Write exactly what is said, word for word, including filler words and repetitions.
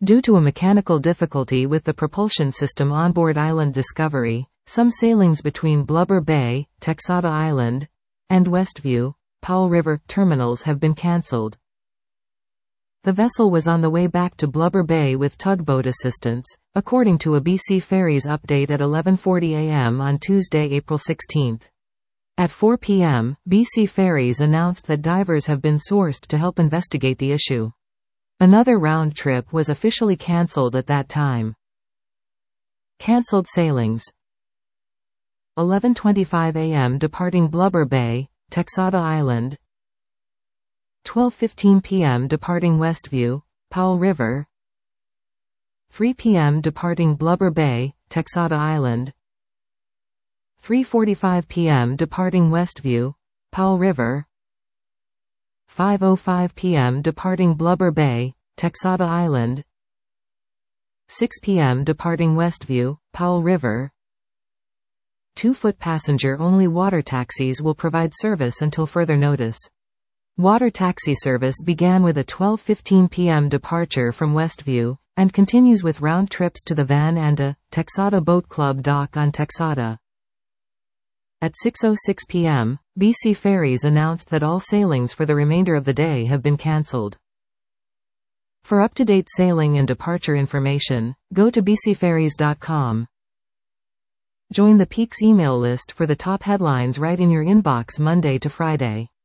Due to a mechanical difficulty with the propulsion system onboard Island Discovery, some sailings between Blubber Bay, Texada Island, and Westview, Powell River, terminals have been cancelled. The vessel was on the way back to Blubber Bay with tugboat assistance, according to a B C Ferries update at eleven forty a m on Tuesday, April sixteenth. At four p m, B C Ferries announced that divers have been sourced to help investigate the issue. Another round trip was officially cancelled at that time. Cancelled sailings. eleven twenty-five a m departing Blubber Bay, Texada Island. twelve fifteen p m departing Westview, Powell River. three p m departing Blubber Bay, Texada Island. three forty-five p m departing Westview, Powell River. five oh five p m departing Blubber Bay, Texada Island. six p m departing Westview, Powell River. Two-foot passenger-only water taxis will provide service until further notice. Water taxi service began with a twelve fifteen p m departure from Westview, and continues with round trips to the Van Anda, Texada Boat Club dock on Texada. At six oh six p m, B C Ferries announced that all sailings for the remainder of the day have been cancelled. For up-to-date sailing and departure information, go to b c ferries dot com. Join the Peaks email list for the top headlines right in your inbox Monday to Friday.